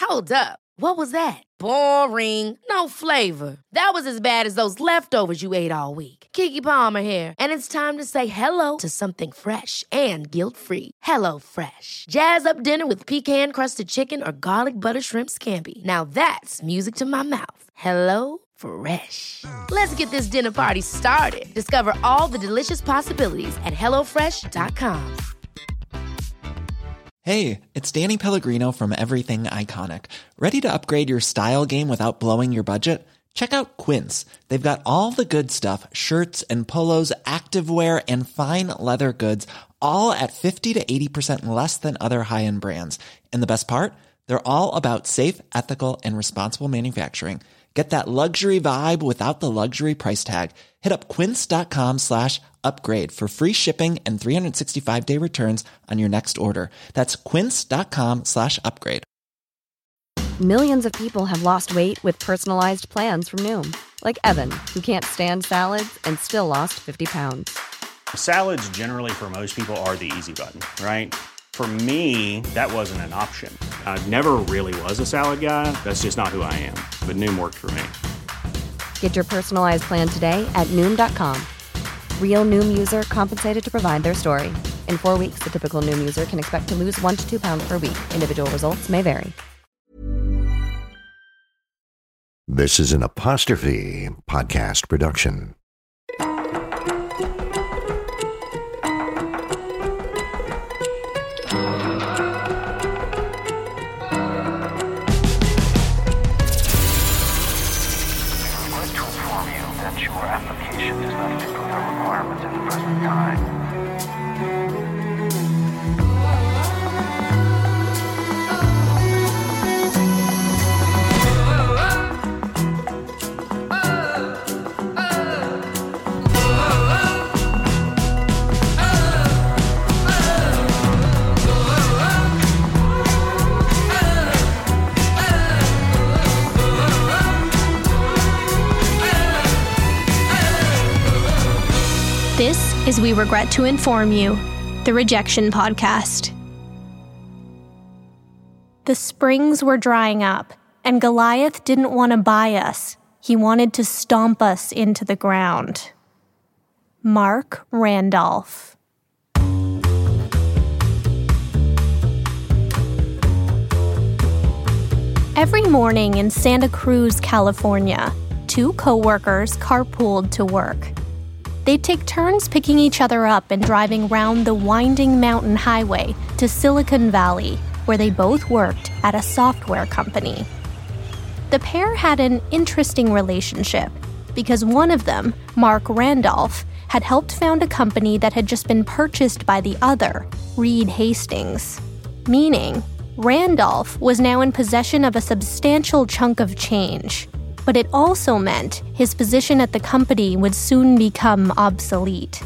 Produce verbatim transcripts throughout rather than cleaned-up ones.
Hold up. What was that? Boring. No flavor. That was as bad as those leftovers you ate all week. Keke Palmer here, and it's time to say hello to something fresh and guilt-free. Hello Fresh. Jazz up dinner with pecan-crusted chicken or garlic butter shrimp scampi. Now that's music to my mouth. Hello Fresh. Let's get this dinner party started. Discover all the delicious possibilities at hello fresh dot com. Hey, it's Danny Pellegrino from Everything Iconic. Ready to upgrade your style game without blowing your budget? Check out Quince. They've got all the good stuff, shirts and polos, activewear, and fine leather goods, all at fifty to eighty percent less than other high-end brands. And the best part? They're all about safe, ethical, and responsible manufacturing. Get that luxury vibe without the luxury price tag. Hit up quince.com slash upgrade for free shipping and three sixty-five day returns on your next order. That's quince.com slash upgrade. Millions of people have lost weight with personalized plans from Noom. Like Evan, who can't stand salads and still lost fifty pounds. Salads generally for most people are the easy button, right? For me, that wasn't an option. I never really was a salad guy. That's just not who I am. But Noom worked for me. Get your personalized plan today at Noom dot com. Real Noom user compensated to provide their story. In four weeks, the typical Noom user can expect to lose one to two pounds per week. Individual results may vary. This is an Apostrophe podcast production. This is We Regret to Inform You, the Rejection Podcast. The springs were drying up, and Goliath didn't want to buy us. He wanted to stomp us into the ground. Mark Randolph. Every morning in Santa Cruz, California, two co-workers carpooled to work. They'd take turns picking each other up and driving round the winding mountain highway to Silicon Valley, where they both worked at a software company. The pair had an interesting relationship because one of them, Mark Randolph, had helped found a company that had just been purchased by the other, Reed Hastings. Meaning, Randolph was now in possession of a substantial chunk of change. But it also meant his position at the company would soon become obsolete.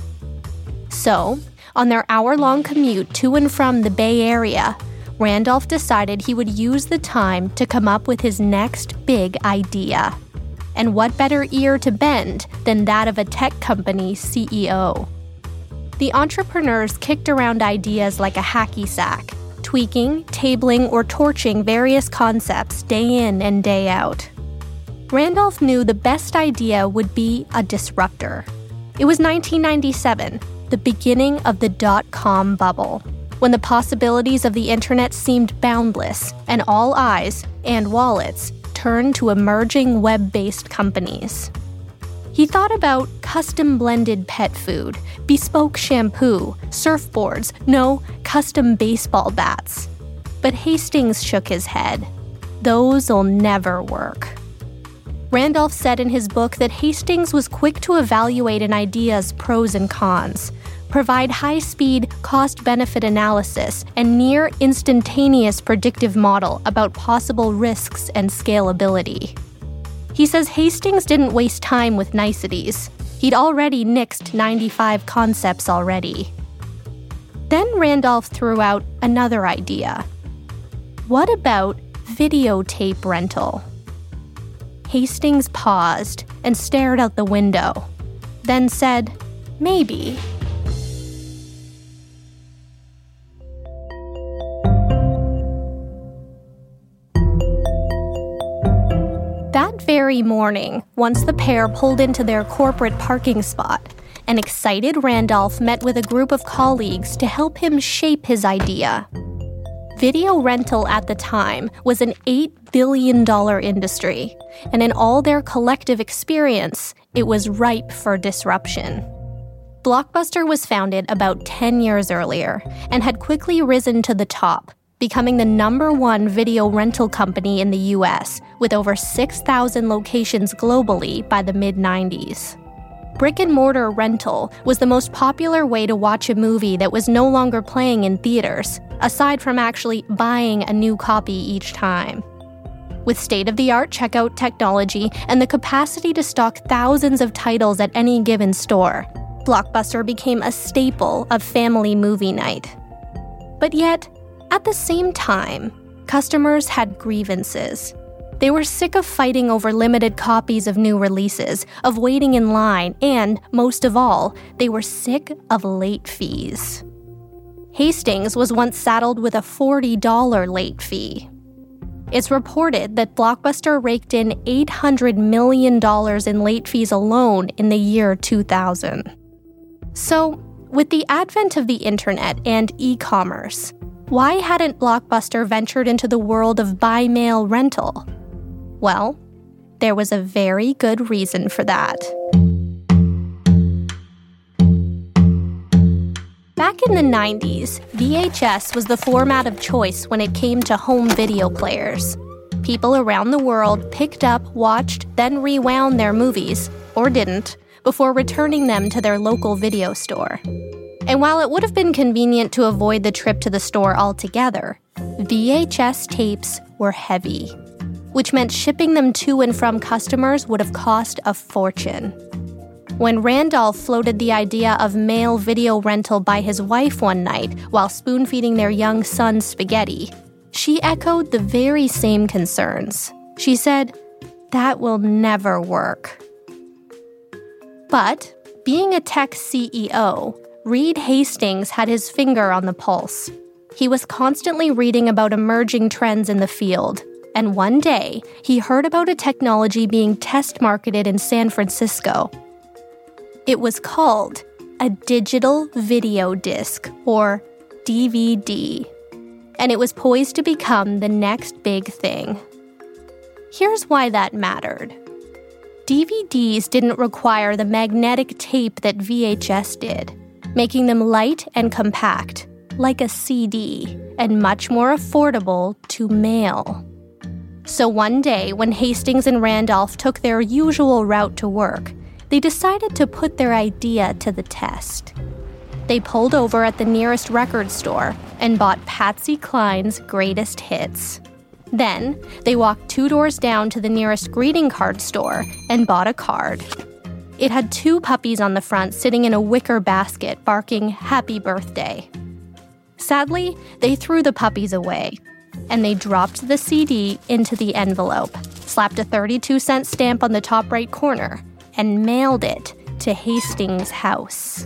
So, on their hour-long commute to and from the Bay Area, Randolph decided he would use the time to come up with his next big idea. And what better ear to bend than that of a tech company C E O? The entrepreneurs kicked around ideas like a hacky sack, tweaking, tabling, or torching various concepts day in and day out. Randolph knew the best idea would be a disruptor. It was nineteen ninety-seven, the beginning of the dot-com bubble, when the possibilities of the internet seemed boundless and all eyes, and wallets, turned to emerging web-based companies. He thought about custom-blended pet food, bespoke shampoo, surfboards, no, custom baseball bats. But Hastings shook his head. Those'll never work. Randolph said in his book that Hastings was quick to evaluate an idea's pros and cons, provide high-speed cost-benefit analysis, and near-instantaneous predictive model about possible risks and scalability. He says Hastings didn't waste time with niceties. He'd already nixed ninety-five concepts already. Then Randolph threw out another idea. What about videotape rental? Hastings paused and stared out the window, then said, maybe. That very morning, once the pair pulled into their corporate parking spot, an excited Randolph met with a group of colleagues to help him shape his idea. Video rental at the time was an eight billion dollars industry, and in all their collective experience, it was ripe for disruption. Blockbuster was founded about ten years earlier and had quickly risen to the top, becoming the number one video rental company in the U S with over six thousand locations globally by the mid nineties. Brick-and-mortar rental was the most popular way to watch a movie that was no longer playing in theaters, aside from actually buying a new copy each time. With state-of-the-art checkout technology and the capacity to stock thousands of titles at any given store, Blockbuster became a staple of family movie night. But yet, at the same time, customers had grievances. They were sick of fighting over limited copies of new releases, of waiting in line, and, most of all, they were sick of late fees. Hastings was once saddled with a forty dollars late fee. It's reported that Blockbuster raked in eight hundred million dollars in late fees alone in the year two thousand. So, with the advent of the internet and e-commerce, why hadn't Blockbuster ventured into the world of buy-mail rental? Well, there was a very good reason for that. Back in the nineties, V H S was the format of choice when it came to home video players. People around the world picked up, watched, then rewound their movies, or didn't, before returning them to their local video store. And while it would have been convenient to avoid the trip to the store altogether, V H S tapes were heavy, which meant shipping them to and from customers would have cost a fortune. When Randolph floated the idea of mail video rental by his wife one night while spoon-feeding their young son spaghetti, she echoed the very same concerns. She said, "That will never work." But, being a tech C E O, Reed Hastings had his finger on the pulse. He was constantly reading about emerging trends in the field, and one day, he heard about a technology being test-marketed in San Francisco. It was called a digital video disc, or D V D, and it was poised to become the next big thing. Here's why that mattered. D V Ds didn't require the magnetic tape that V H S did, making them light and compact, like a C D, and much more affordable to mail. So one day, when Hastings and Randolph took their usual route to work, they decided to put their idea to the test. They pulled over at the nearest record store and bought Patsy Cline's Greatest Hits. Then, they walked two doors down to the nearest greeting card store and bought a card. It had two puppies on the front sitting in a wicker basket barking "Happy Birthday." Sadly, they threw the puppies away, and they dropped the C D into the envelope, slapped a thirty-two cent stamp on the top right corner, and mailed it to Hastings' house.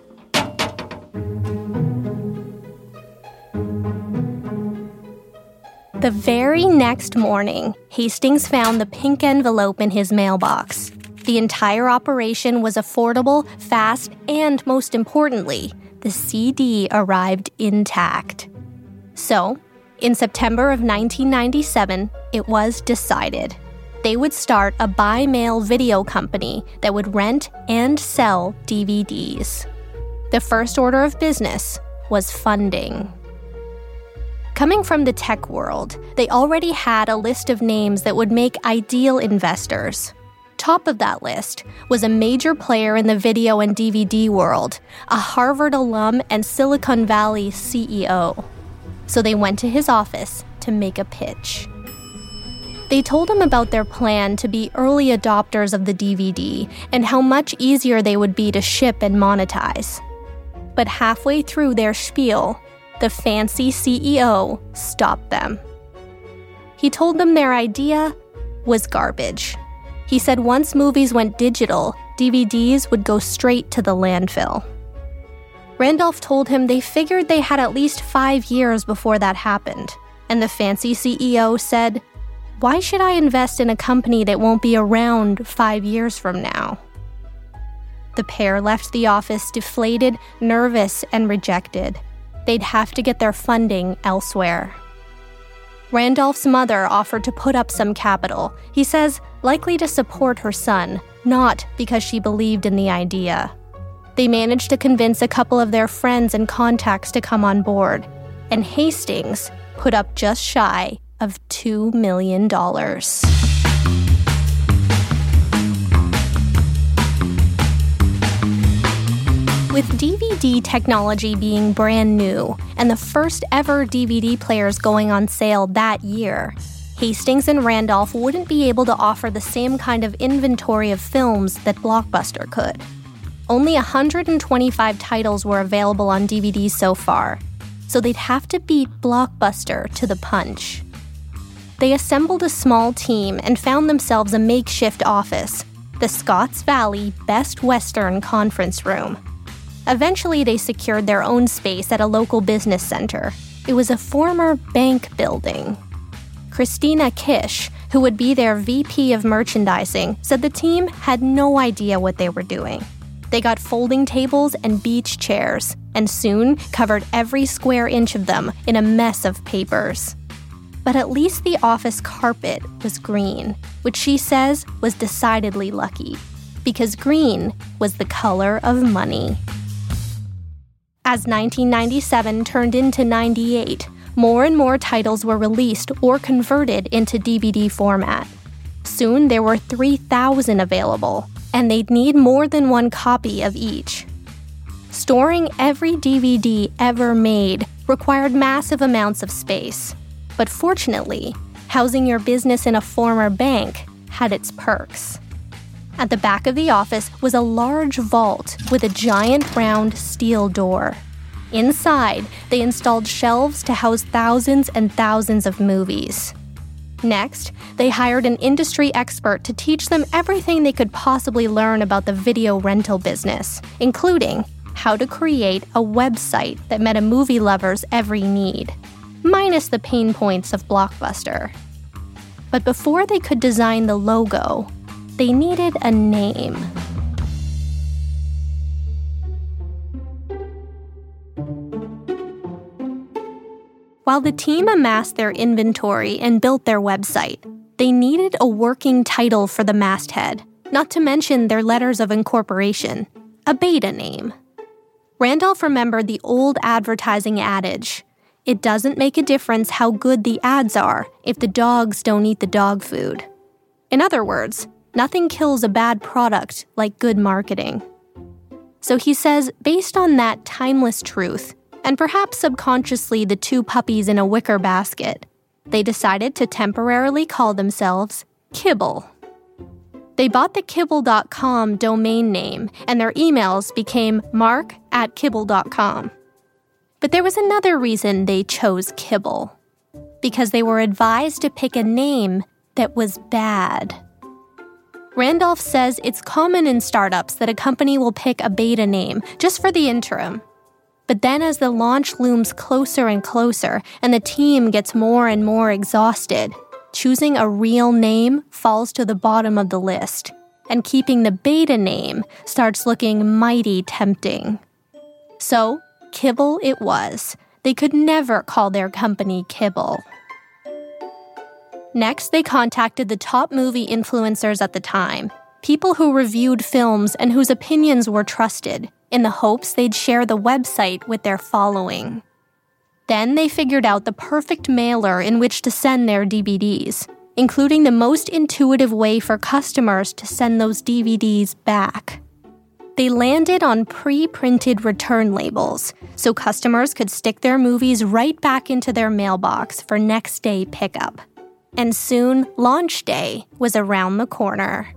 The very next morning, Hastings found the pink envelope in his mailbox. The entire operation was affordable, fast, and most importantly, the C D arrived intact. So, in September of nineteen ninety-seven, it was decided. They would start a buy-mail video company that would rent and sell D V Ds. The first order of business was funding. Coming from the tech world, they already had a list of names that would make ideal investors. Top of that list was a major player in the video and D V D world, a Harvard alum and Silicon Valley C E O. So they went to his office to make a pitch. They told him about their plan to be early adopters of the D V D and how much easier they would be to ship and monetize. But halfway through their spiel, the fancy C E O stopped them. He told them their idea was garbage. He said once movies went digital, D V Ds would go straight to the landfill. Randolph told him they figured they had at least five years before that happened, and the fancy C E O said, Why should I invest in a company that won't be around five years from now? The pair left the office deflated, nervous, and rejected. They'd have to get their funding elsewhere. Randolph's mother offered to put up some capital, he says likely to support her son, not because she believed in the idea. They managed to convince a couple of their friends and contacts to come on board, and Hastings put up just shy of two million dollars. With D V D technology being brand new and the first ever D V D players going on sale that year, Hastings and Randolph wouldn't be able to offer the same kind of inventory of films that Blockbuster could. Only one hundred twenty-five titles were available on D V D so far, so they'd have to beat Blockbuster to the punch. They assembled a small team and found themselves a makeshift office, the Scotts Valley Best Western Conference Room. Eventually, they secured their own space at a local business center. It was a former bank building. Christina Kish, who would be their V P of merchandising, said the team had no idea what they were doing. They got folding tables and beach chairs, and soon covered every square inch of them in a mess of papers. But at least the office carpet was green, which she says was decidedly lucky, because green was the color of money. As nineteen ninety-seven turned into ninety-eight, more and more titles were released or converted into D V D format. Soon there were three thousand available, and they'd need more than one copy of each. Storing every D V D ever made required massive amounts of space. But fortunately, housing your business in a former bank had its perks. At the back of the office was a large vault with a giant round steel door. Inside, they installed shelves to house thousands and thousands of movies. Next, they hired an industry expert to teach them everything they could possibly learn about the video rental business, including how to create a website that met a movie lover's every need, minus the pain points of Blockbuster. But before they could design the logo, they needed a name. While the team amassed their inventory and built their website, they needed a working title for the masthead, not to mention their letters of incorporation, a beta name. Randolph remembered the old advertising adage, "It doesn't make a difference how good the ads are if the dogs don't eat the dog food." In other words, nothing kills a bad product like good marketing. So he says, based on that timeless truth, and perhaps subconsciously the two puppies in a wicker basket, they decided to temporarily call themselves Kibble. They bought the kibble dot com domain name, and their emails became mark at kibble dot com. But there was another reason they chose Kibble. Because they were advised to pick a name that was bad. Randolph says it's common in startups that a company will pick a beta name just for the interim. But then as the launch looms closer and closer and the team gets more and more exhausted, choosing a real name falls to the bottom of the list, and keeping the beta name starts looking mighty tempting. So, Kibble it was. They could never call their company Kibble. Next, they contacted the top movie influencers at the time, people who reviewed films and whose opinions were trusted, in the hopes they'd share the website with their following. Then they figured out the perfect mailer in which to send their D V Ds, including the most intuitive way for customers to send those D V Ds back. They landed on pre-printed return labels, so customers could stick their movies right back into their mailbox for next day pickup. And soon, launch day was around the corner.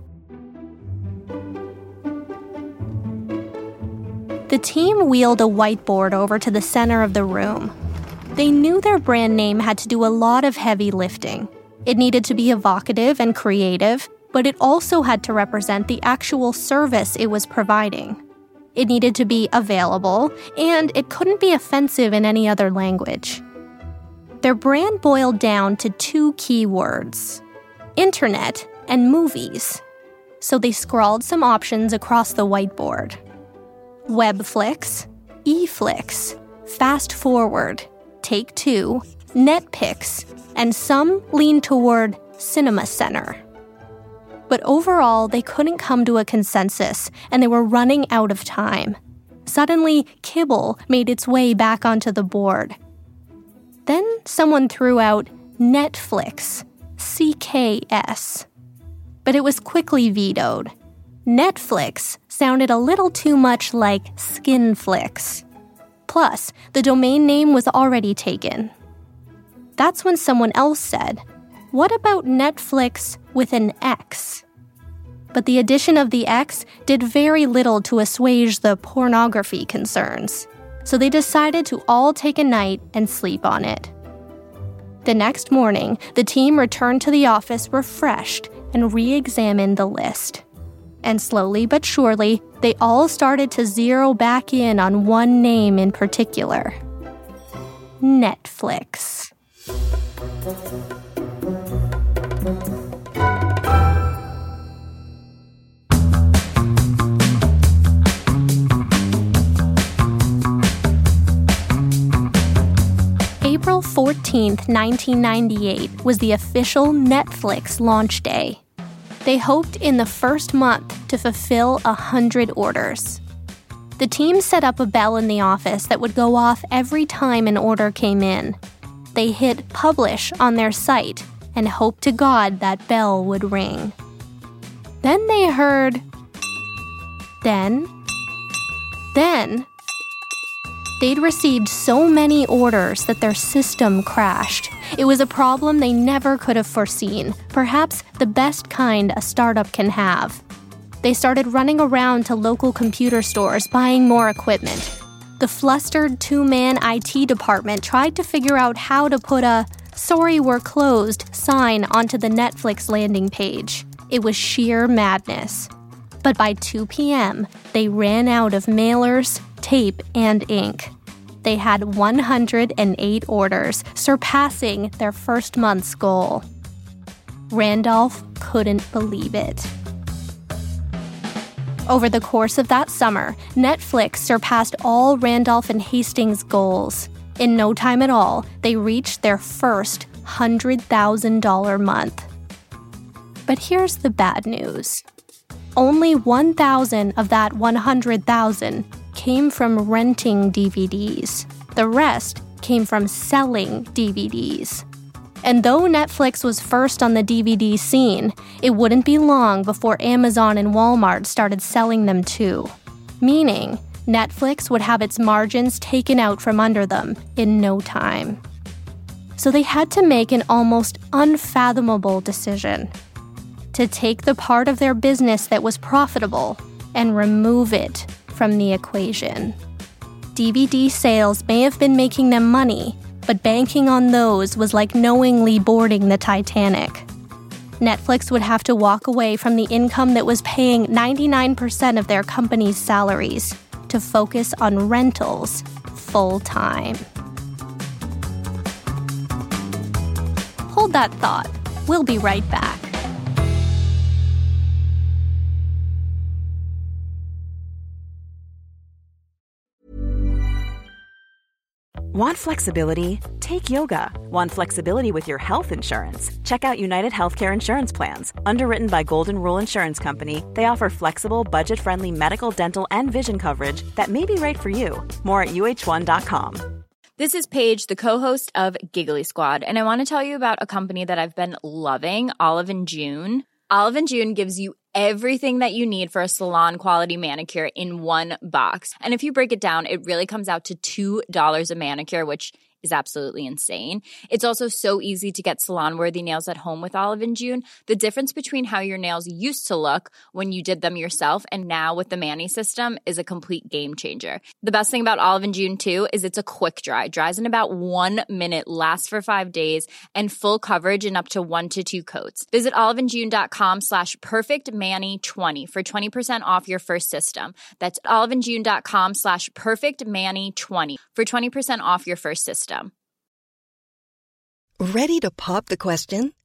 The team wheeled a whiteboard over to the center of the room. They knew their brand name had to do a lot of heavy lifting. It needed to be evocative and creative, but it also had to represent the actual service it was providing. It needed to be available, and it couldn't be offensive in any other language. Their brand boiled down to two key words: internet, and movies. So they scrawled some options across the whiteboard. Webflix, eFlix, Fast Forward, Take Two, Netpix, and some leaned toward Cinema Center. But overall, they couldn't come to a consensus, and they were running out of time. Suddenly, Kibble made its way back onto the board. Then someone threw out Netflix, C K S. But it was quickly vetoed. Netflix sounded a little too much like Skinflix. Plus, the domain name was already taken. That's when someone else said, "What about Netflix with an X?" But the addition of the X did very little to assuage the pornography concerns, so they decided to all take a night and sleep on it. The next morning, the team returned to the office refreshed and re-examined the list. And slowly but surely, they all started to zero back in on one name in particular: Netflix. April fourteenth, nineteen ninety-eight was the official Netflix launch day. They hoped in the first month to fulfill one hundred orders. The team set up a bell in the office that would go off every time an order came in. They hit publish on their site and hoped to God that bell would ring. Then they heard... Then... Then... They'd received so many orders that their system crashed. It was a problem they never could have foreseen, perhaps the best kind a startup can have. They started running around to local computer stores buying more equipment. The flustered two-man I T department tried to figure out how to put a "Sorry, we're closed" sign onto the Netflix landing page. It was sheer madness. But by two p.m., they ran out of mailers, tape, and ink. They had one hundred eight orders, surpassing their first month's goal. Randolph couldn't believe it. Over the course of that summer, Netflix surpassed all Randolph and Hastings' goals. In no time at all, they reached their first one hundred thousand dollars month. But here's the bad news. Only one thousand of that one hundred thousand came from renting D V Ds. The rest came from selling D V Ds. And though Netflix was first on the D V D scene, it wouldn't be long before Amazon and Walmart started selling them too. Meaning, Netflix would have its margins taken out from under them in no time. So they had to make an almost unfathomable decision: to take the part of their business that was profitable and remove it from the equation. D V D sales may have been making them money, but banking on those was like knowingly boarding the Titanic. Netflix would have to walk away from the income that was paying ninety-nine percent of their company's salaries to focus on rentals full-time. Hold that thought. We'll be right back. Want flexibility? Take yoga. Want flexibility with your health insurance? Check out United Healthcare Insurance Plans. Underwritten by Golden Rule Insurance Company, they offer flexible, budget-friendly medical, dental, and vision coverage that may be right for you. More at U H one dot com. This is Paige, the co-host of Giggly Squad, and I want to tell you about a company that I've been loving, Olive and June. Olive and June gives you everything that you need for a salon-quality manicure in one box. And if you break it down, it really comes out to two dollars a manicure, which is absolutely insane. It's also so easy to get salon-worthy nails at home with Olive and June. The difference between how your nails used to look when you did them yourself and now with the Mani system is a complete game changer. The best thing about Olive and June, too, is it's a quick dry. Dries in about one minute, lasts for five days, and full coverage in up to one to two coats. Visit oliveandjune.com slash perfectmani20 for twenty percent off your first system. That's oliveandjune.com slash perfectmani20 for twenty percent off your first system. Ready to pop the question?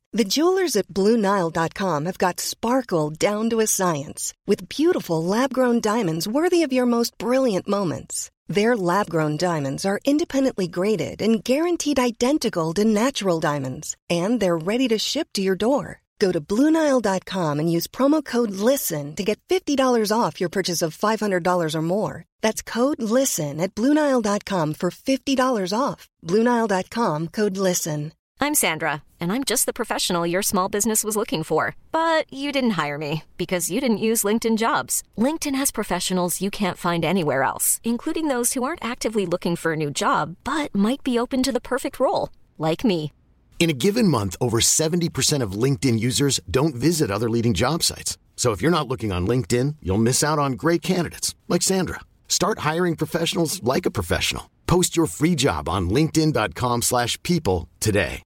The jewelers at Blue Nile dot com have got sparkle down to a science with beautiful lab-grown diamonds worthy of your most brilliant moments. Their lab-grown diamonds are independently graded and guaranteed identical to natural diamonds, and they're ready to ship to your door. Go to Blue Nile dot com and use promo code LISTEN to get fifty dollars off your purchase of five hundred dollars or more. That's code LISTEN at Blue Nile dot com for fifty dollars off. Blue Nile dot com, code LISTEN. I'm Sandra, and I'm just the professional your small business was looking for. But you didn't hire me because you didn't use LinkedIn Jobs. LinkedIn has professionals you can't find anywhere else, including those who aren't actively looking for a new job, but might be open to the perfect role, like me. In a given month, over seventy percent of LinkedIn users don't visit other leading job sites. So if you're not looking on LinkedIn, you'll miss out on great candidates, like Sandra. Start hiring professionals like a professional. Post your free job on linkedin dot com slash people today.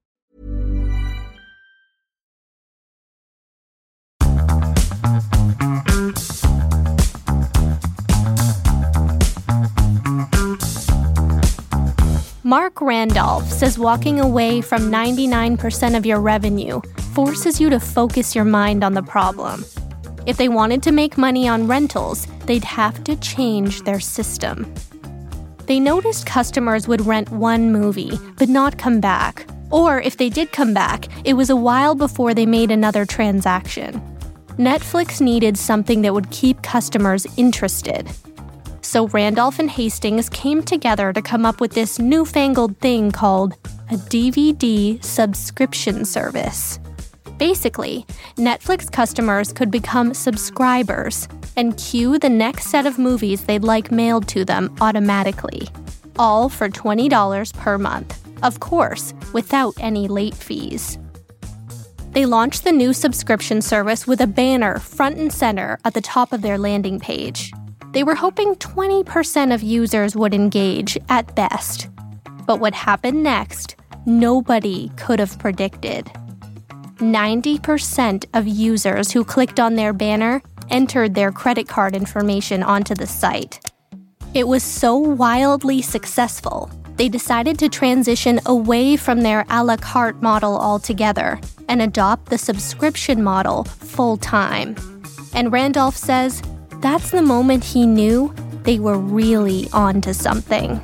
Mark Randolph says walking away from ninety-nine percent of your revenue forces you to focus your mind on the problem. If they wanted to make money on rentals, they'd have to change their system. They noticed customers would rent one movie, but not come back. Or if they did come back, it was a while before they made another transaction. Netflix needed something that would keep customers interested. So Randolph and Hastings came together to come up with this newfangled thing called a D V D subscription service. Basically, Netflix customers could become subscribers and queue the next set of movies they'd like mailed to them automatically, all for twenty dollars per month, of course, without any late fees. They launched the new subscription service with a banner front and center at the top of their landing page. They were hoping twenty percent of users would engage at best. But what happened next, nobody could have predicted. ninety percent of users who clicked on their banner entered their credit card information onto the site. It was so wildly successful, they decided to transition away from their a la carte model altogether and adopt the subscription model full-time. And Randolph says that's the moment he knew they were really onto something.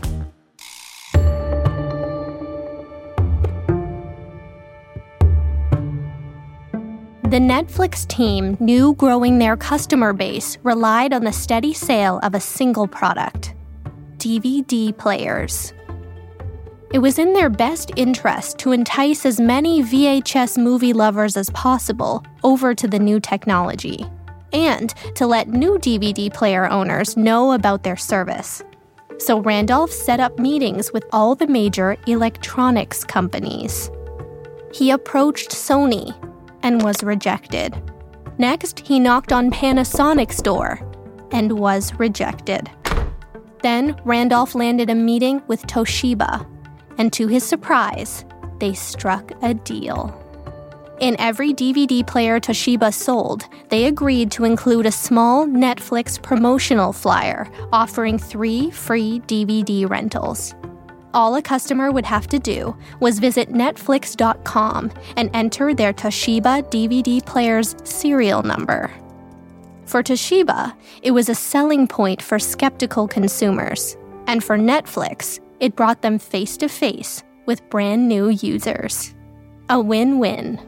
The Netflix team knew growing their customer base relied on the steady sale of a single product: D V D players. It was in their best interest to entice as many V H S movie lovers as possible over to the new technology, and to let new D V D player owners know about their service. So Randolph set up meetings with all the major electronics companies. He approached Sony and was rejected. Next, he knocked on Panasonic's door and was rejected. Then Randolph landed a meeting with Toshiba, and to his surprise, they struck a deal. In every D V D player Toshiba sold, they agreed to include a small Netflix promotional flyer offering three free D V D rentals. All a customer would have to do was visit netflix dot com and enter their Toshiba D V D player's serial number. For Toshiba, it was a selling point for skeptical consumers, and for Netflix, it brought them face-to-face with brand new users. A win-win.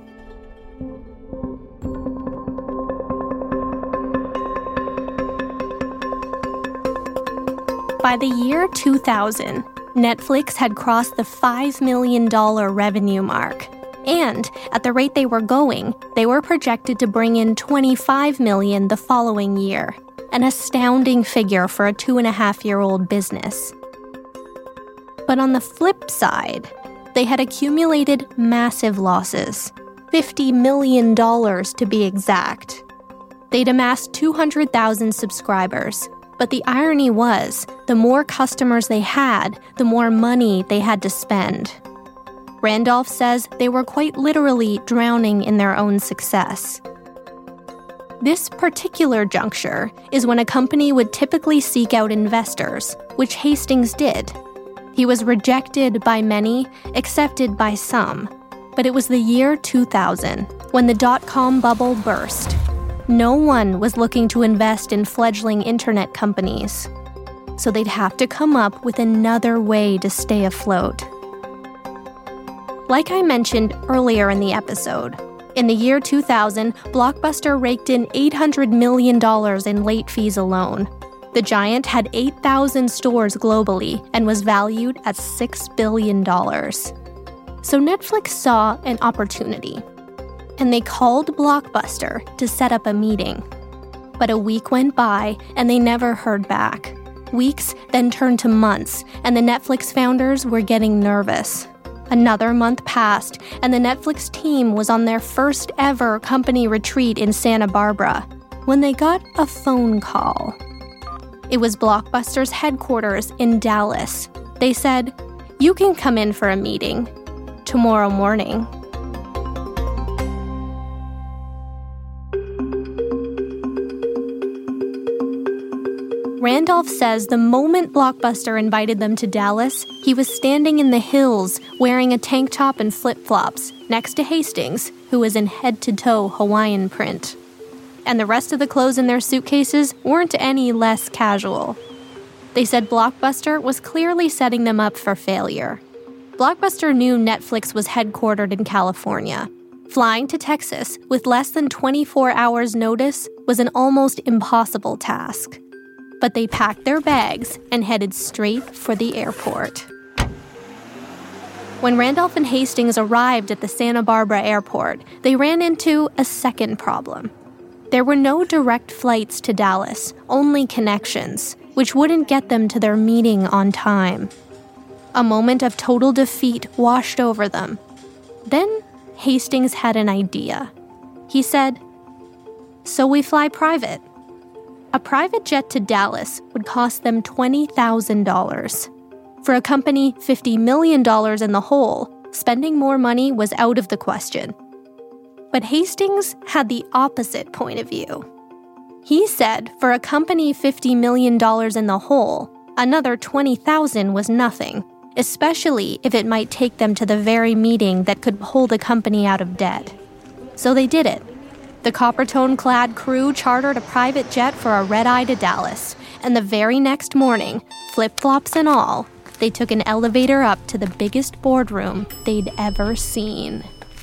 By the year two thousand, Netflix had crossed the five million dollars revenue mark. And at the rate they were going, they were projected to bring in twenty-five million dollars the following year, an astounding figure for a two-and-a-half-year-old business. But on the flip side, they had accumulated massive losses, fifty million dollars to be exact. They'd amassed two hundred thousand subscribers, but the irony was, the more customers they had, the more money they had to spend. Randolph says they were quite literally drowning in their own success. This particular juncture is when a company would typically seek out investors, which Hastings did. He was rejected by many, accepted by some, But it was the year two thousand, when the dot-com bubble burst. No one was looking to invest in fledgling internet companies. So they'd have to come up with another way to stay afloat. Like I mentioned earlier in the episode, in the year two thousand, Blockbuster raked in eight hundred million dollars in late fees alone. The giant had eight thousand stores globally and was valued at six billion dollars. So Netflix saw an opportunity, and they called Blockbuster to set up a meeting. But a week went by, and they never heard back. Weeks then turned to months, and the Netflix founders were getting nervous. Another month passed, and the Netflix team was on their first ever company retreat in Santa Barbara when they got a phone call. It was Blockbuster's headquarters in Dallas. They said, "You can come in for a meeting tomorrow morning." Randolph says the moment Blockbuster invited them to Dallas, he was standing in the hills wearing a tank top and flip-flops next to Hastings, who was in head-to-toe Hawaiian print. And the rest of the clothes in their suitcases weren't any less casual. They said Blockbuster was clearly setting them up for failure. Blockbuster knew Netflix was headquartered in California. Flying to Texas with less than twenty-four hours' notice was an almost impossible task. But they packed their bags and headed straight for the airport. When Randolph and Hastings arrived at the Santa Barbara airport, they ran into a second problem. There were no direct flights to Dallas, only connections, which wouldn't get them to their meeting on time. A moment of total defeat washed over them. Then Hastings had an idea. He said, "So we fly private." A private jet to Dallas would cost them twenty thousand dollars. For a company fifty million dollars in the hole, spending more money was out of the question. But Hastings had the opposite point of view. He said for a company fifty million dollars in the hole, another twenty thousand dollars was nothing, especially if it might take them to the very meeting that could pull the company out of debt. So they did it. The Coppertone-clad crew chartered a private jet for a red-eye to Dallas, and the very next morning, flip-flops and all, they took an elevator up to the biggest boardroom they'd ever seen.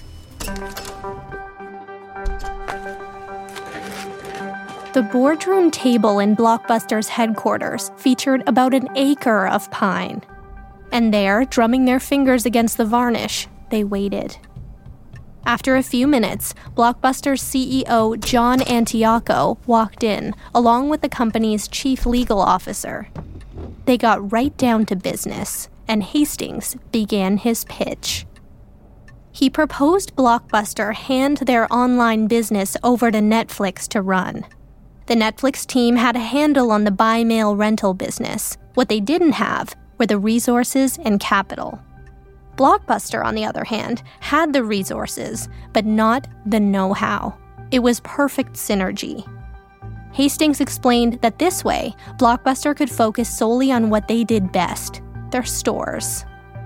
The boardroom table in Blockbuster's headquarters featured about an acre of pine. And there, drumming their fingers against the varnish, they waited. After a few minutes, Blockbuster's C E O John Antioco walked in, along with the company's chief legal officer. They got right down to business, and Hastings began his pitch. He proposed Blockbuster hand their online business over to Netflix to run. The Netflix team had a handle on the buy-mail rental business. What they didn't have were the resources and capital. Blockbuster, on the other hand, had the resources, but not the know-how. It was perfect synergy. Hastings explained that this way, Blockbuster could focus solely on what they did best, their stores.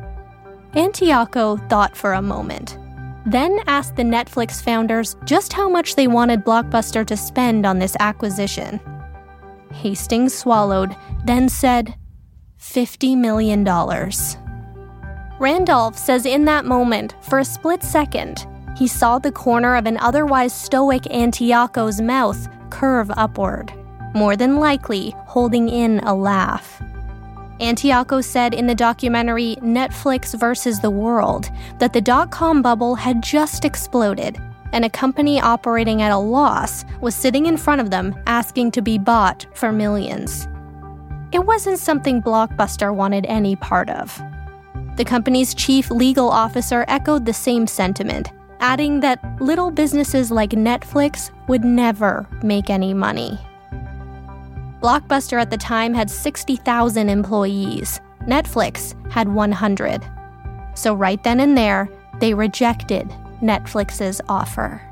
Antioco thought for a moment, then asked the Netflix founders just how much they wanted Blockbuster to spend on this acquisition. Hastings swallowed, then said, fifty million dollars. Randolph says in that moment, for a split second, he saw the corner of an otherwise stoic Antioco's mouth curve upward, more than likely holding in a laugh. Antioco said in the documentary Netflix versus the World that the dot-com bubble had just exploded, and a company operating at a loss was sitting in front of them asking to be bought for millions. It wasn't something Blockbuster wanted any part of. The company's chief legal officer echoed the same sentiment, adding that little businesses like Netflix would never make any money. Blockbuster at the time had sixty thousand employees. Netflix had one hundred. So right then and there, they rejected Netflix's offer.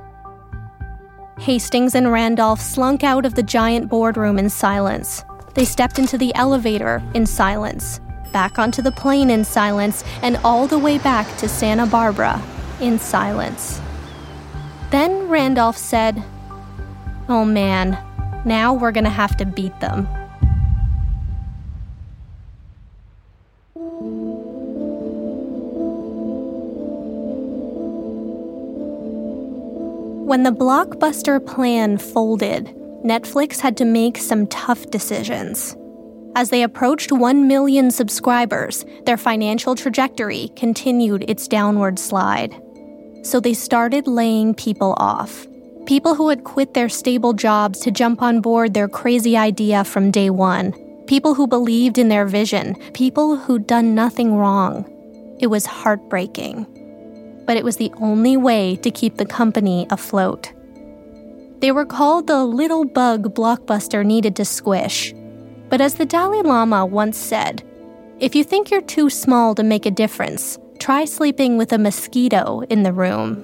Hastings and Randolph slunk out of the giant boardroom in silence. They stepped into the elevator in silence, back onto the plane in silence, and all the way back to Santa Barbara in silence. Then Randolph said, "Oh man, now we're gonna have to beat them." When the Blockbuster plan folded, Netflix had to make some tough decisions. As they approached one million subscribers, their financial trajectory continued its downward slide. So they started laying people off. People who had quit their stable jobs to jump on board their crazy idea from day one. People who believed in their vision. People who'd done nothing wrong. It was heartbreaking. But it was the only way to keep the company afloat. They were called the little bug Blockbuster needed to squish. But as the Dalai Lama once said, if you think you're too small to make a difference, try sleeping with a mosquito in the room.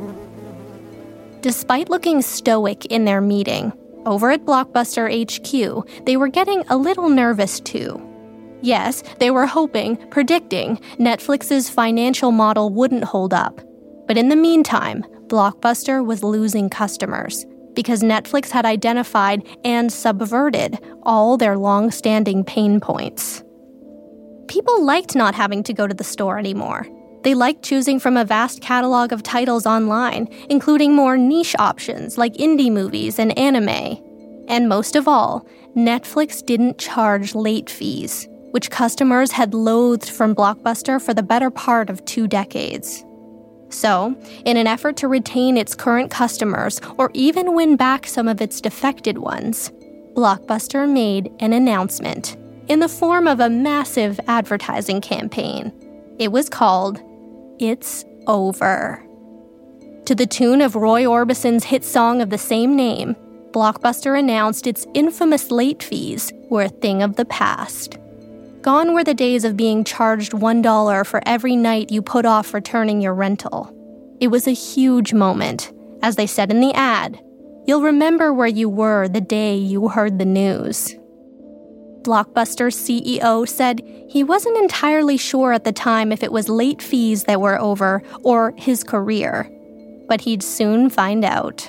Despite looking stoic in their meeting, over at Blockbuster H Q, they were getting a little nervous too. Yes, they were hoping, predicting, Netflix's financial model wouldn't hold up. But in the meantime, Blockbuster was losing customers because Netflix had identified and subverted all their long-standing pain points. People liked not having to go to the store anymore. They liked choosing from a vast catalog of titles online, including more niche options like indie movies and anime. And most of all, Netflix didn't charge late fees, which customers had loathed from Blockbuster for the better part of two decades. So, in an effort to retain its current customers or even win back some of its defected ones, Blockbuster made an announcement in the form of a massive advertising campaign. It was called It's Over. To the tune of Roy Orbison's hit song of the same name, Blockbuster announced its infamous late fees were a thing of the past. Gone were the days of being charged one dollar for every night you put off returning your rental. It was a huge moment. As they said in the ad, you'll remember where you were the day you heard the news. Blockbuster's C E O said he wasn't entirely sure at the time if it was late fees that were over or his career, but he'd soon find out.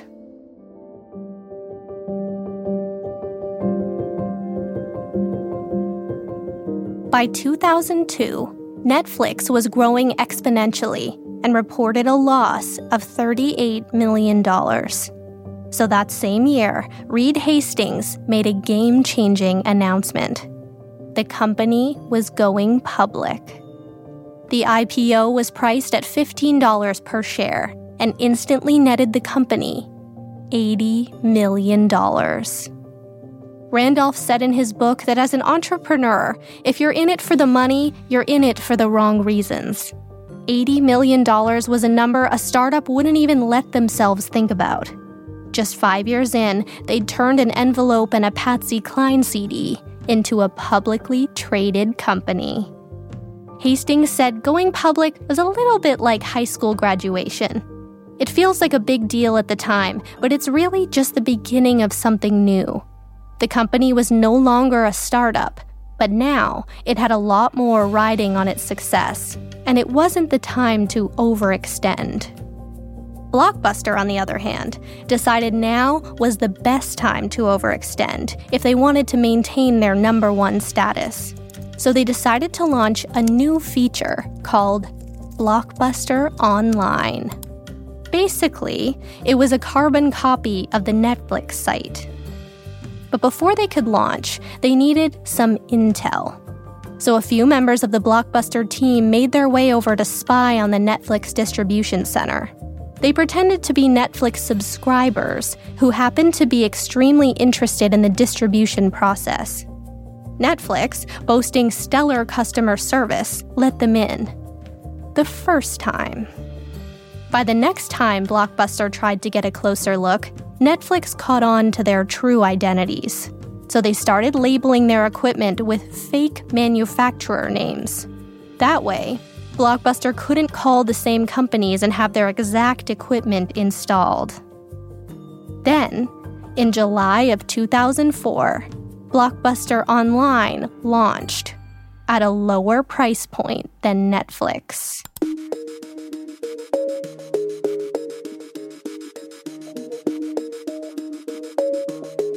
By two thousand two, Netflix was growing exponentially and reported a loss of thirty-eight million dollars. So that same year, Reed Hastings made a game-changing announcement. The company was going public. The I P O was priced at fifteen dollars per share and instantly netted the company eighty million dollars. Randolph said in his book that as an entrepreneur, if you're in it for the money, you're in it for the wrong reasons. eighty million dollars was a number a startup wouldn't even let themselves think about. Just five years in, they'd turned an envelope and a Patsy Cline C D into a publicly traded company. Hastings said going public was a little bit like high school graduation. It feels like a big deal at the time, but it's really just the beginning of something new. The company was no longer a startup, but now it had a lot more riding on its success, and it wasn't the time to overextend. Blockbuster, on the other hand, decided now was the best time to overextend if they wanted to maintain their number one status. So they decided to launch a new feature called Blockbuster Online. Basically, it was a carbon copy of the Netflix site. But before they could launch, they needed some intel. So a few members of the Blockbuster team made their way over to spy on the Netflix distribution center. They pretended to be Netflix subscribers who happened to be extremely interested in the distribution process. Netflix, boasting stellar customer service, let them in. The first time. By the next time Blockbuster tried to get a closer look, Netflix caught on to their true identities. So they started labeling their equipment with fake manufacturer names. That way, Blockbuster couldn't call the same companies and have their exact equipment installed. Then, in July of two thousand four, Blockbuster Online launched at a lower price point than Netflix.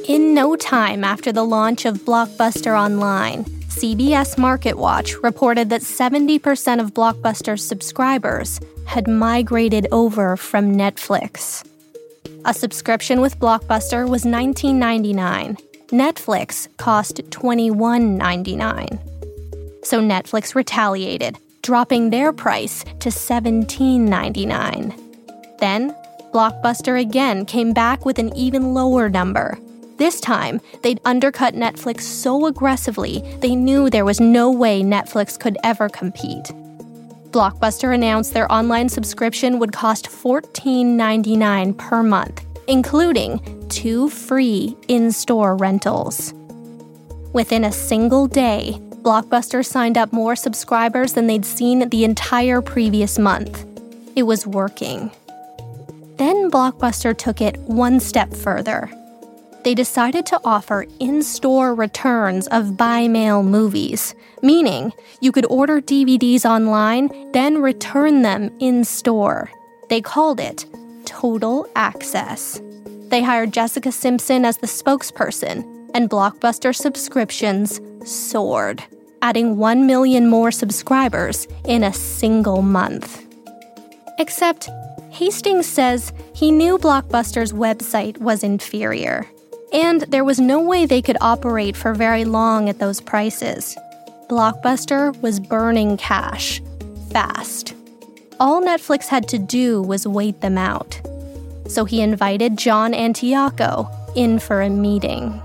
In no time after the launch of Blockbuster Online, C B S MarketWatch reported that seventy percent of Blockbuster's subscribers had migrated over from Netflix. A subscription with Blockbuster was nineteen ninety-nine dollars. Netflix cost twenty-one ninety-nine. So Netflix retaliated, dropping their price to seventeen ninety-nine. Then, Blockbuster again came back with an even lower number. This time, they'd undercut Netflix so aggressively they knew there was no way Netflix could ever compete. Blockbuster announced their online subscription would cost fourteen ninety-nine per month, including two free in-store rentals. Within a single day, Blockbuster signed up more subscribers than they'd seen the entire previous month. It was working. Then Blockbuster took it one step further. They decided to offer in-store returns of buy-mail movies, meaning you could order D V Ds online, then return them in-store. They called it Total Access. They hired Jessica Simpson as the spokesperson, and Blockbuster subscriptions soared, adding one million more subscribers in a single month. Except, Hastings says he knew Blockbuster's website was inferior, and there was no way they could operate for very long at those prices. Blockbuster was burning cash, fast. All Netflix had to do was wait them out. So he invited John Antioco in for a meeting.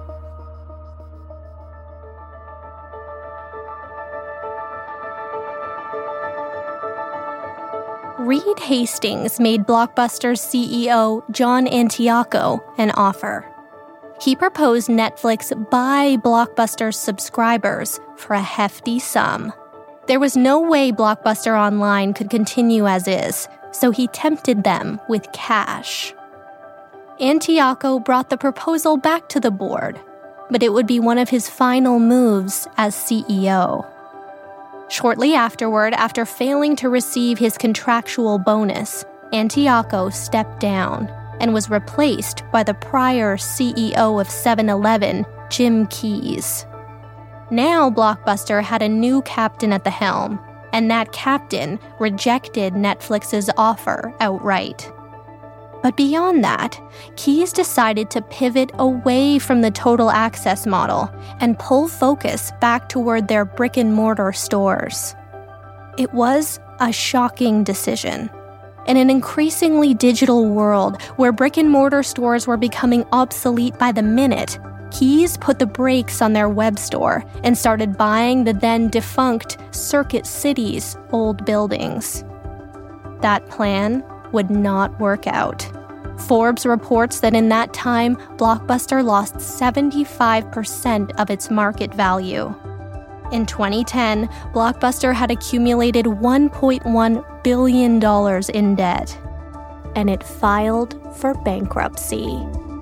Reed Hastings made Blockbuster's C E O John Antioco an offer. He proposed Netflix buy Blockbuster's subscribers for a hefty sum. There was no way Blockbuster Online could continue as is, so he tempted them with cash. Antioco brought the proposal back to the board, but it would be one of his final moves as C E O. Shortly afterward, after failing to receive his contractual bonus, Antioco stepped down and was replaced by the prior C E O of seven eleven, Jim Keyes. Now Blockbuster had a new captain at the helm, and that captain rejected Netflix's offer outright. But beyond that, Keyes decided to pivot away from the total access model and pull focus back toward their brick-and-mortar stores. It was a shocking decision. In an increasingly digital world where brick-and-mortar stores were becoming obsolete by the minute, Keyes put the brakes on their web store and started buying the then-defunct Circuit City's old buildings. That plan would not work out. Forbes reports that in that time, Blockbuster lost seventy-five percent of its market value. In twenty ten, Blockbuster had accumulated one point one billion dollars in debt, and it filed for bankruptcy.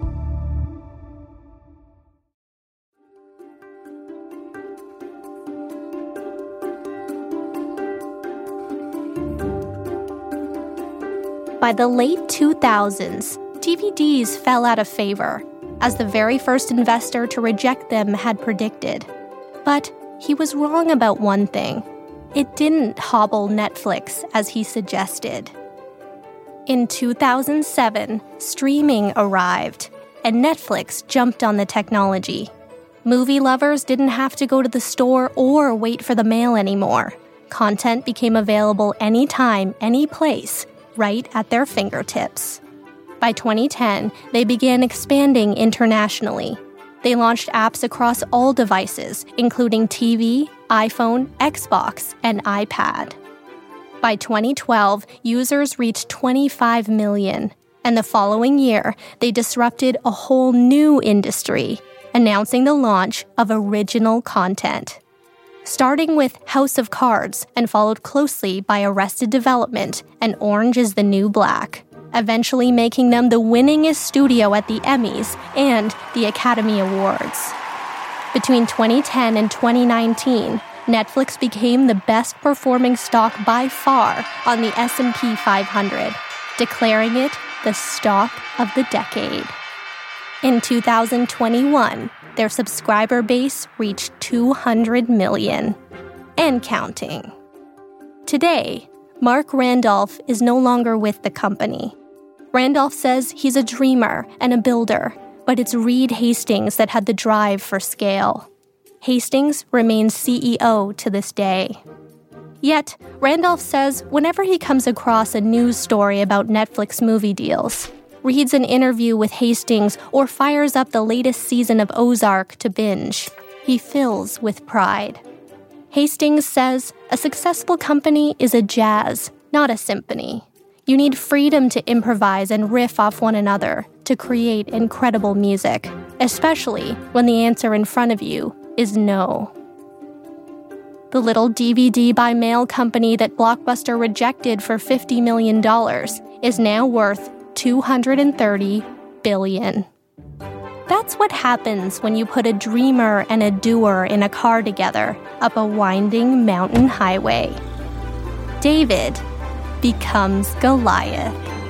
By the late two thousands, D V Ds fell out of favor, as the very first investor to reject them had predicted. But he was wrong about one thing. It didn't hobble Netflix as he suggested. In two thousand seven, streaming arrived, and Netflix jumped on the technology. Movie lovers didn't have to go to the store or wait for the mail anymore. Content became available anytime, any place, right at their fingertips. By twenty ten, they began expanding internationally. They launched apps across all devices, including T V, iPhone, Xbox, and iPad. By twenty twelve, users reached twenty-five million, and the following year, they disrupted a whole new industry, announcing the launch of original content. Starting with House of Cards and followed closely by Arrested Development and Orange is the New Black, eventually making them the winningest studio at the Emmys and the Academy Awards. Between twenty ten and twenty nineteen, Netflix became the best-performing stock by far on the S and P five hundred, declaring it the stock of the decade. In two thousand twenty-one, their subscriber base reached two hundred million, and counting. Today, Marc Randolph is no longer with the company. Randolph says he's a dreamer and a builder, but it's Reed Hastings that had the drive for scale. Hastings remains C E O to this day. Yet, Randolph says whenever he comes across a news story about Netflix movie deals, reads an interview with Hastings, or fires up the latest season of Ozark to binge, he fills with pride. Hastings says a successful company is a jazz, not a symphony. You need freedom to improvise and riff off one another to create incredible music, especially when the answer in front of you is no. The little D V D by mail company that Blockbuster rejected for fifty million dollars is now worth two hundred thirty billion dollars. That's what happens when you put a dreamer and a doer in a car together up a winding mountain highway. David becomes Goliath.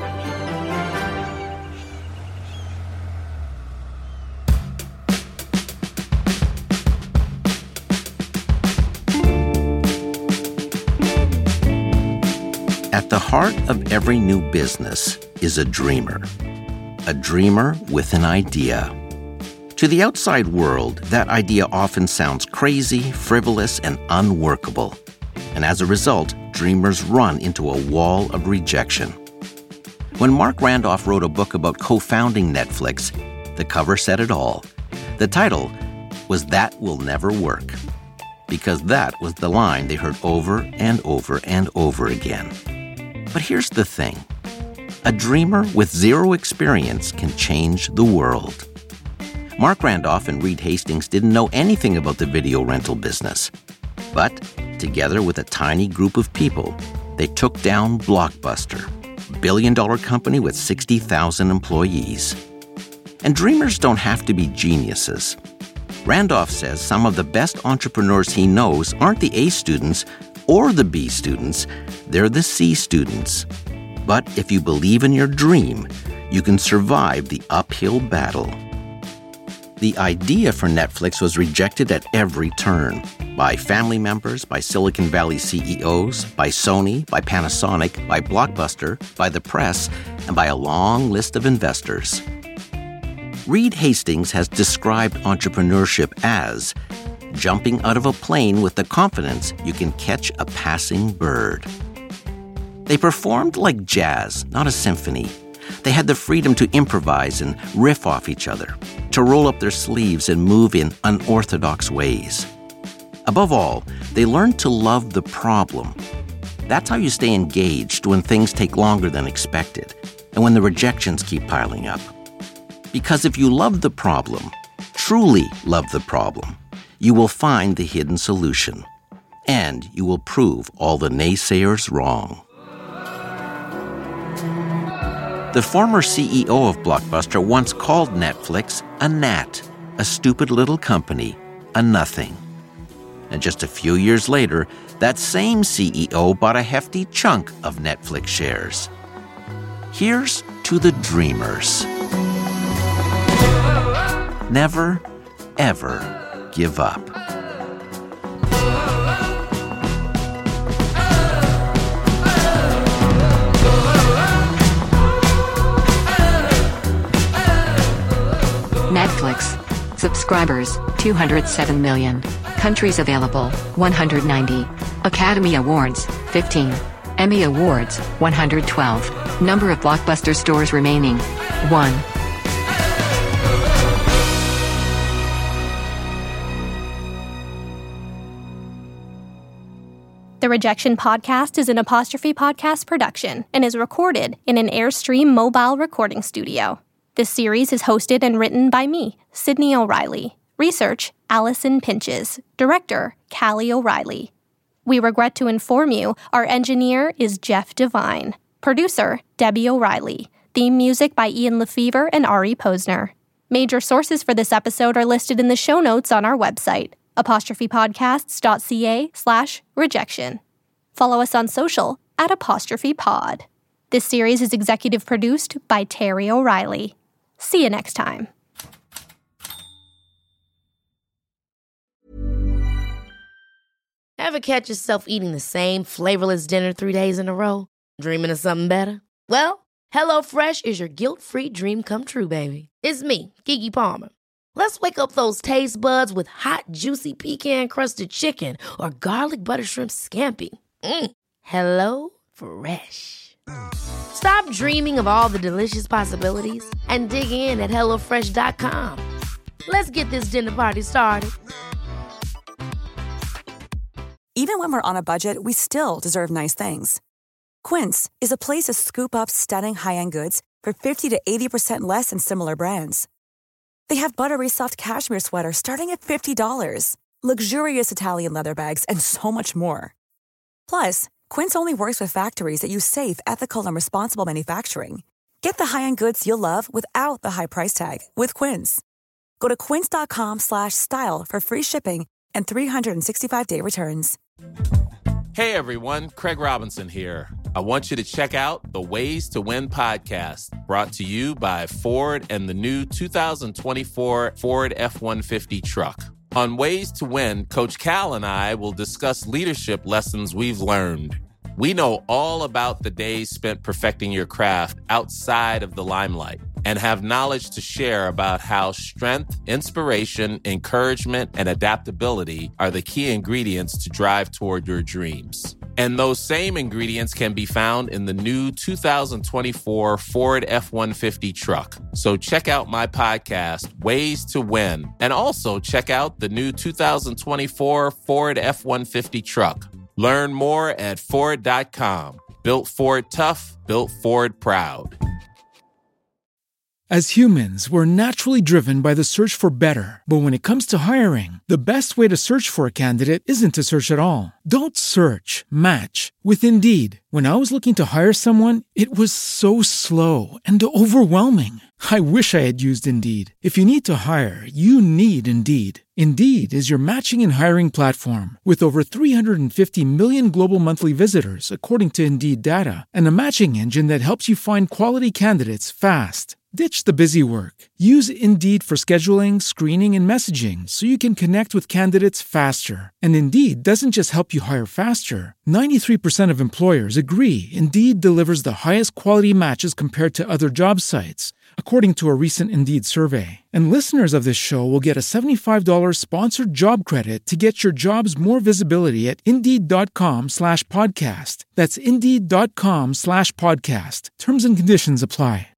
At the heart of every new business is a dreamer. A dreamer with an idea. To the outside world, that idea often sounds crazy, frivolous, and unworkable. And as a result, dreamers run into a wall of rejection. When Marc Randolph wrote a book about co-founding Netflix, the cover said it all. The title was That Will Never Work, because that was the line they heard over and over and over again. But here's the thing. A dreamer with zero experience can change the world. Marc Randolph and Reed Hastings didn't know anything about the video rental business. But together with a tiny group of people, they took down Blockbuster, a billion-dollar company with sixty thousand employees. And dreamers don't have to be geniuses. Randolph says some of the best entrepreneurs he knows aren't the A students or the B students, they're the C students. But if you believe in your dream, you can survive the uphill battle. The idea for Netflix was rejected at every turn. By family members, by Silicon Valley C E Os, by Sony, by Panasonic, by Blockbuster, by the press, and by a long list of investors. Reed Hastings has described entrepreneurship as jumping out of a plane with the confidence you can catch a passing bird. They performed like jazz, not a symphony. They had the freedom to improvise and riff off each other, to roll up their sleeves and move in unorthodox ways. Above all, they learned to love the problem. That's how you stay engaged when things take longer than expected, and when the rejections keep piling up. Because if you love the problem, truly love the problem, you will find the hidden solution, and you will prove all the naysayers wrong. The former C E O of Blockbuster once called Netflix a gnat, a stupid little company, a nothing. And just a few years later, that same C E O bought a hefty chunk of Netflix shares. Here's to the dreamers. Never, ever give up. Netflix. Subscribers, two hundred seven million. Countries available, one hundred ninety. Academy Awards, fifteen. Emmy Awards, one hundred twelve. Number of Blockbuster stores remaining, one. The Rejection Podcast is an Apostrophe Podcast production and is recorded in an Airstream mobile recording studio. This series is hosted and written by me, Sydney O'Reilly. Research, Allison Pinches. Director, Callie O'Reilly. We regret to inform you, our engineer is Jeff Devine. Producer, Debbie O'Reilly. Theme music by Ian Lefevre and Ari Posner. Major sources for this episode are listed in the show notes on our website, apostrophepodcasts.ca slash rejection. Follow us on social at apostrophe pod. This series is executive produced by Terry O'Reilly. See you next time. Ever catch yourself eating the same flavorless dinner three days in a row? Dreaming of something better? Well, HelloFresh is your guilt-free dream come true, baby. It's me, Keke Palmer. Let's wake up those taste buds with hot, juicy pecan-crusted chicken or garlic butter shrimp scampi. Mm. Hello Fresh. Stop dreaming of all the delicious possibilities and dig in at hello fresh dot com. Let's get this dinner party started. Even when we're on a budget, we still deserve nice things. Quince is a place to scoop up stunning high-end goods for fifty to eighty percent less than similar brands. They have buttery soft cashmere sweaters starting at fifty dollars, luxurious Italian leather bags, and so much more. Plus, Quince only works with factories that use safe, ethical, and responsible manufacturing. Get the high-end goods you'll love without the high price tag with Quince. Go to quince.com slash style for free shipping and three sixty-five day returns. Hey everyone, Craig Robinson here. I want you to check out the Ways to Win podcast, brought to you by Ford and the new two thousand twenty-four Ford F one fifty truck. On Ways to Win, Coach Cal and I will discuss leadership lessons we've learned. We know all about the days spent perfecting your craft outside of the limelight and have knowledge to share about how strength, inspiration, encouragement, and adaptability are the key ingredients to drive toward your dreams. And those same ingredients can be found in the new two thousand twenty-four Ford F one fifty truck. So check out my podcast, Ways to Win, and also check out the new two thousand twenty-four Ford F one fifty truck. Learn more at Ford dot com. Built Ford tough, built Ford proud. As humans, we're naturally driven by the search for better. But when it comes to hiring, the best way to search for a candidate isn't to search at all. Don't search, match with Indeed. When I was looking to hire someone, it was so slow and overwhelming. I wish I had used Indeed. If you need to hire, you need Indeed. Indeed is your matching and hiring platform with over three hundred fifty million global monthly visitors, according to Indeed data, and a matching engine that helps you find quality candidates fast. Ditch the busy work. Use Indeed for scheduling, screening, and messaging so you can connect with candidates faster. And Indeed doesn't just help you hire faster. ninety-three percent of employers agree Indeed delivers the highest quality matches compared to other job sites, according to a recent Indeed survey. And listeners of this show will get a seventy-five dollars sponsored job credit to get your jobs more visibility at Indeed.com slash podcast. That's Indeed.com slash podcast. Terms and conditions apply.